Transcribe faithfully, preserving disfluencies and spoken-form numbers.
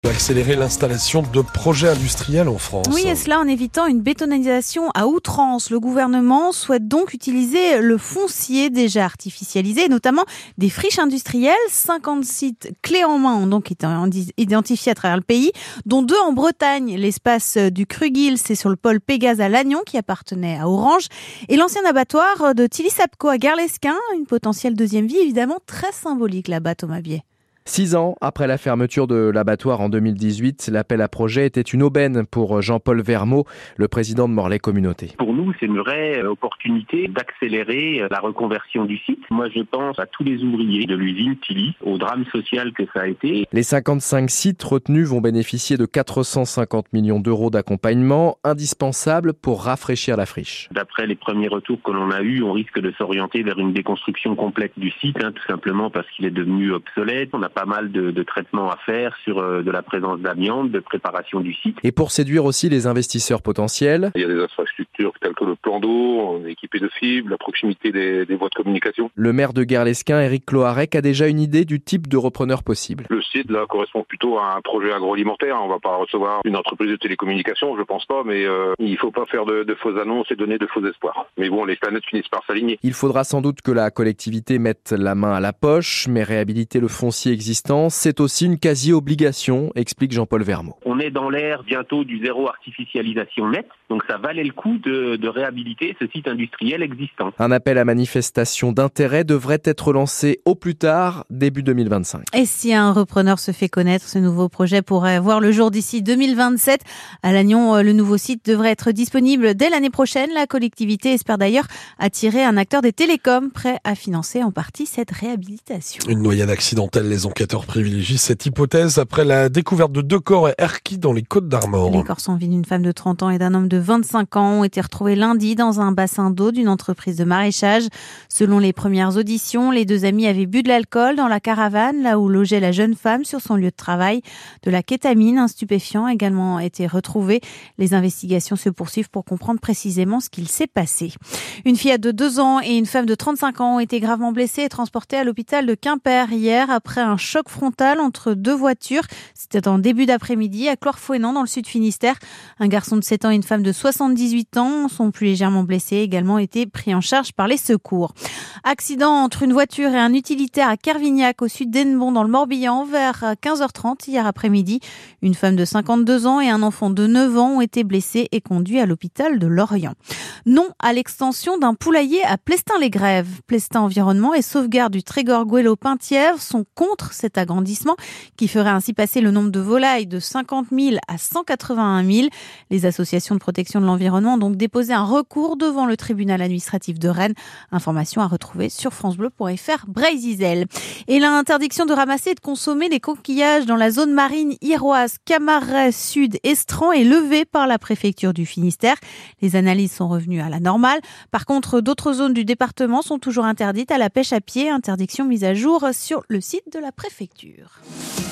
Accélérer l'installation de projets industriels en France. Oui, et cela en évitant une bétonisation à outrance. Le gouvernement souhaite donc utiliser le foncier déjà artificialisé, notamment des friches industrielles. cinquante sites clés en main ont donc été identifiés à travers le pays, dont deux en Bretagne. L'espace du Crugil, c'est sur le pôle Pégase à Lannion, qui appartenait à Orange, et l'ancien abattoir de Tilly-Sapco à Garlesquin, une potentielle deuxième vie évidemment très symbolique là-bas, Thomas Biet. Six ans après la fermeture de l'abattoir en deux mille dix-huit, l'appel à projet était une aubaine pour Jean-Paul Vermeau, le président de Morlaix Communauté. Pour nous, c'est une vraie opportunité d'accélérer la reconversion du site. Moi, je pense à tous les ouvriers de l'usine Tilly, au drame social que ça a été. Les cinquante-cinq sites retenus vont bénéficier de quatre cent cinquante millions d'euros d'accompagnement, indispensable pour rafraîchir la friche. D'après les premiers retours que l'on a eus, on risque de s'orienter vers une déconstruction complète du site, hein, tout simplement parce qu'il est devenu obsolète. On a pas mal de, de traitements à faire sur euh, de la présence d'amiante, de préparation du site. Et pour séduire aussi les investisseurs potentiels. Il y a des infrastructures telles que le plan d'eau, on est équipé de fibres, la proximité des, des voies de communication. Le maire de Garlesquin, Éric Cloarec, a déjà une idée du type de repreneur possible. Le site là correspond plutôt à un projet agroalimentaire. On ne va pas recevoir une entreprise de télécommunication, je pense pas, mais euh, il ne faut pas faire de, de fausses annonces et donner de faux espoirs. Mais bon, les planètes finissent par s'aligner. Il faudra sans doute que la collectivité mette la main à la poche, mais réhabiliter le foncier existant, c'est aussi une quasi-obligation, explique Jean-Paul Vermeau. On est dans l'ère bientôt du zéro artificialisation net, donc ça valait le coup de, de réhabiliter ce site industriel existant. Un appel à manifestation d'intérêt devrait être lancé au plus tard, début deux mille vingt-cinq. Et si un repreneur se fait connaître, ce nouveau projet pourrait voir le jour d'ici deux mille vingt-sept. À Lannion, le nouveau site devrait être disponible dès l'année prochaine. La collectivité espère d'ailleurs attirer un acteur des télécoms prêt à financer en partie cette réhabilitation. Une noyade accidentelle, les enquêteurs privilégient cette hypothèse après la découverte de deux corps à Erquy dans les Côtes-d'Armor. Les corps sans vie d'une femme de trente ans et d'un homme de vingt-cinq ans ont été retrouvés lundi dans un bassin d'eau d'une entreprise de maraîchage. Selon les premières auditions, les deux amis avaient bu de l'alcool dans la caravane, là où logeait la jeune femme sur son lieu de travail. De la kétamine, un stupéfiant, a également été retrouvé. Les investigations se poursuivent pour comprendre précisément ce qu'il s'est passé. Une fillette de deux ans et une femme de trente-cinq ans ont été gravement blessées et transportées à l'hôpital de Quimper hier après un choc frontal entre deux voitures. C'était en début d'après-midi à Clorfouénan dans le sud Finistère. Un garçon de sept ans et une femme de soixante-dix-huit ans sont plus légèrement blessés, également été pris en charge par les secours. Accident entre une voiture et un utilitaire à Kervignac au sud d'Hennebon dans le Morbihan vers quinze heures trente hier après-midi. Une femme de cinquante-deux ans et un enfant de neuf ans ont été blessés et conduits à l'hôpital de Lorient. Non à l'extension d'un poulailler à Plestin-les-Grèves. Plestin Environnement et Sauvegarde du Trégor-Guélo-Penthièvre sont contre cet agrandissement qui ferait ainsi passer le nombre de volailles de cinquante mille à cent quatre-vingt-un mille. Les associations de protection de l'environnement ont donc déposé un recours devant le tribunal administratif de Rennes. Information à retrouver sur francebleu point fr Brésil. Et l'interdiction de ramasser et de consommer les coquillages dans la zone marine iroise, Camaret Sud, Estran est levée par la préfecture du Finistère. Les analyses sont revenues à la normale. Par contre, d'autres zones du département sont toujours interdites à la pêche à pied. Interdiction mise à jour sur le site de la préfecture.